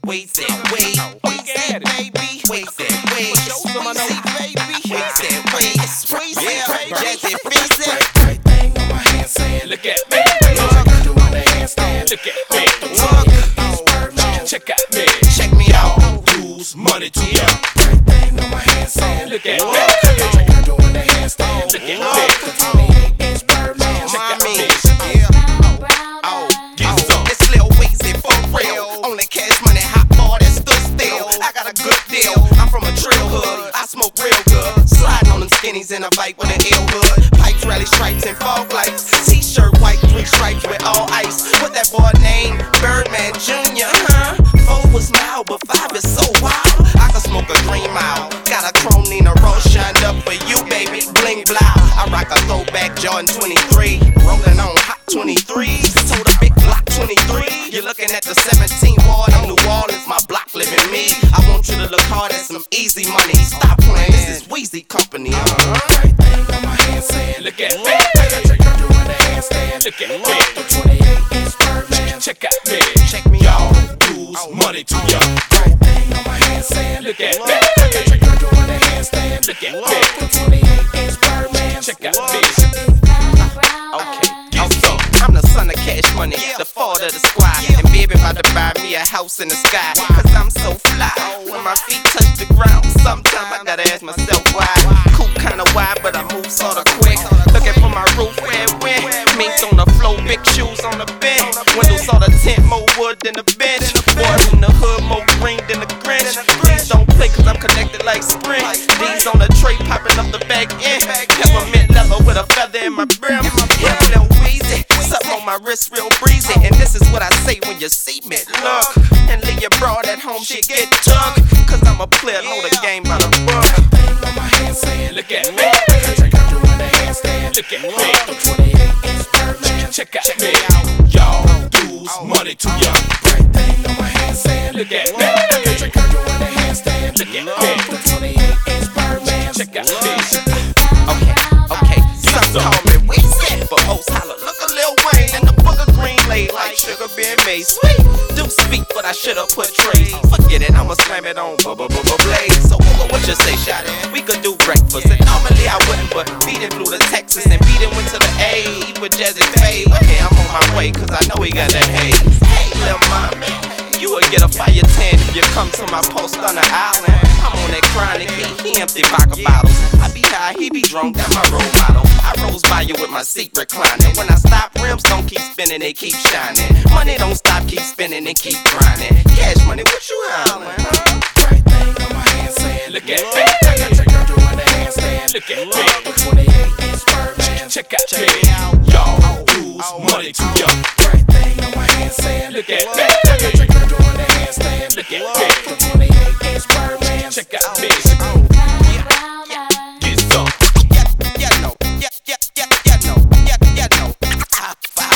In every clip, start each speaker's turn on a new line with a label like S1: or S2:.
S1: Wait that way, baby. Wait that way, baby. Wait that way, Jazzy Fizzy.
S2: Great thing on my handstand.
S3: Look at me.
S2: Doing the handstand.
S3: Look at me. Check out me.
S1: Check me out.
S3: Lose money to ya.
S2: Great thing on my handstand.
S3: Look at me.
S2: Doing the handstand.
S3: Look at me.
S2: 28-inch Birdman.
S3: Check out me.
S1: Get some. It's Lil Weezy for real. Only cash money, hot boy that stood still. I got a good deal. I'm from a trail hood. I smoke real good. Sliding on them skinnies in a bike with an ill hood. Pipes, rally stripes, and fog lights. T-shirt, white, 3 stripes with all ice. What that boy named Birdman Jr. 4 was mild, but 5 is so wild. I can smoke a green mile. Got a chrome Nina Rose shined up for you, baby. Bling blow. I rock a throwback Jordan 23. Rolling on hot 23s. Told a big block 23. You're looking at the 17th ward of New Orleans. My block living me. I want you to look hard at some easy money. Stop playing. This is Weezy Company.
S2: Great thing on my handstand.
S3: Look at me.
S2: Doing the handstand.
S3: Look at me.
S2: 28-inch Birdman.
S3: Check out me.
S1: Check me out.
S3: Lose money to ya.
S2: Great thing on my handstand.
S3: Look at me.
S2: Doing the handstand.
S3: Look at me.
S2: 28-inch Birdman.
S3: Check out me.
S1: Okay, I'm the son of Cash Money, the father of the squad. And baby about to buy me a house in the sky. Cause I'm so fly, when my feet touch the ground, sometimes I gotta ask myself why. Coupe kinda wide, but I move sorta quick. Looking for my roof where it went. Minks on the floor, big shoes on the bench. Windows saw the tent, more wood than the bench. Boys in the hood, more green than the Grinch. Please don't play cause I'm connected like Sprint. These on the tray, popping up the back end. Peppermint leather with a feather in my brim. Yeah, Lil Weezy, something on my wrist real breezy. And this is what I say when you see me. Look, and leave your broad at home, she get tugged. Cause I'm a player, know the game by the book.
S2: On my handstand.
S3: Look at me.
S2: Doing the handstand.
S3: Look at me.
S2: 28-inch Birdman.
S3: Check out me. Y'all lose money to ya.
S2: Great thing on my handstand.
S3: Look at me.
S2: Doing the handstand.
S3: Look at me.
S2: 28-inch Birdman.
S3: Check out me.
S1: Okay, some call me Weezy, but most holla, look a Lil Wayne in the book of green laid like sugar being made sweet. Do speak, but I should've put trays. Forget it, I'ma slam it on blaze. So what you say, shawty? We could do breakfast, and normally I wouldn't, but Beatin' flew to Texas and Beatin' went to the A with Jazzy Fade. Okay, I'm on my way, cause I know he got that haze. Hey, lil' mommy, you would get a fire tan if you come to my post on the island. I'm on that chronic, he empty vodka bottles. I be high, he be drunk, that's my role model. I rose by you with my seat reclining. When I stop, rims don't keep spinning, they keep shining. Money don't stop, keep spinning and keep grinding. Cash money, what you hollering, huh?
S2: Great thing on my handstand.
S3: Look at me.
S2: Doing the handstand.
S3: Look at me.
S2: 28-inch Birdman.
S3: Check out me. Y'all lose money to ya.
S2: Great thing on my handstand.
S3: Look at me.
S2: Doing the handstand.
S3: Look at me.
S2: 28-inch Birdman.
S3: Check out me. Get some.
S1: Hot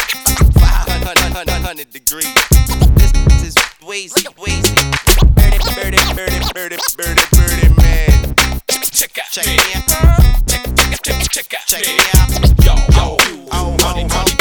S1: 500 degrees. This is Weezy. Birdie, man.
S3: Check out
S1: Check
S3: me.
S1: me out.
S3: Check out
S1: Check
S3: me.
S1: me out.
S3: Y'all lose money to ya.